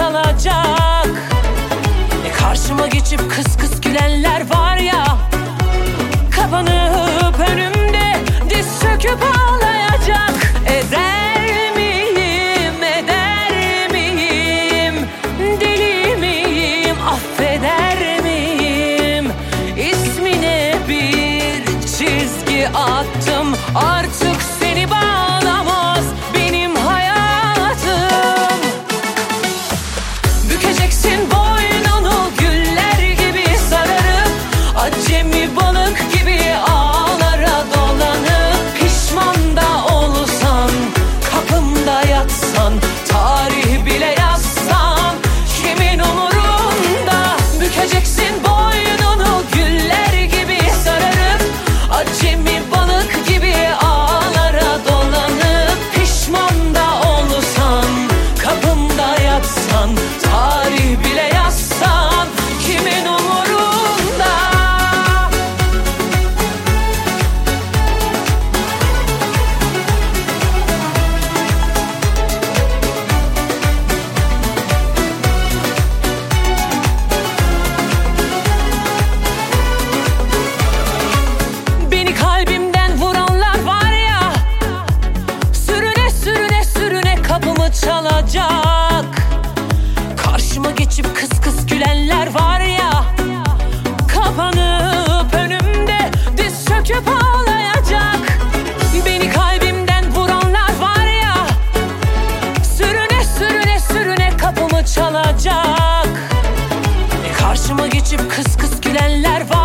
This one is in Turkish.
çalacak. Karşıma geçip kıs kıs gülenler var ya, kapanıp önümde diz söküp ağlayacak. Eder miyim, eder miyim, deli miyim, affeder miyim? İsmine bir çizgi attım, artık seni bağlamaz benim hayatım. Bükeceksin boynunu güller gibi sararıp, acemi balık gibi ağlara dolanıp, pişman da olsan, kapımda yatsan, tarih bile yazsan, kimin umurunda? Bükeceksin boynunu güller gibi sararıp, acemi balık gibi ağlara dolanıp, pişman da olsan, kapımda yatsan, tarih bile yazsan, kimin umurunda? Beni kalbimden vuranlar var ya, sürüne sürüne sürüne kapımı çalacak. Karşıma geçip kıs kıs gülenler var ya, kapanıp önümde diz söküp ağlayacak. Beni kalbimden vuranlar var ya, sürüne sürüne sürüne kapımı çalacak. Karşıma geçip kıs kıs gülenler var